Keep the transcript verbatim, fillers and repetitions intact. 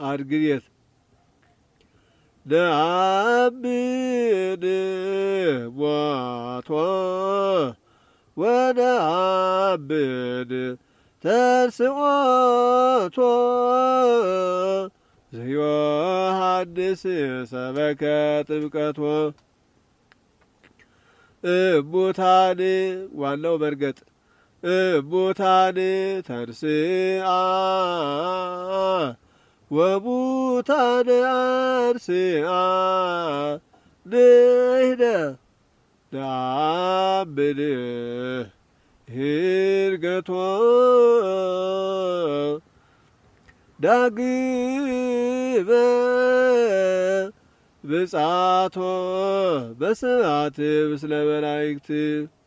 አድግሬት ነአብድ ሞቶ ወነአብድ ተንሥኦቶ ዘዮሐንስ ሰበከ ጥምቀቶ እሙታን ዋናው መርገጥ እሙታን ተንሥአ ወሙታን አንሥአ ንሕነ ነአምን ሂርገቶ ዳግመ ምጽአቶ በስብሐት ምስለ መላእክት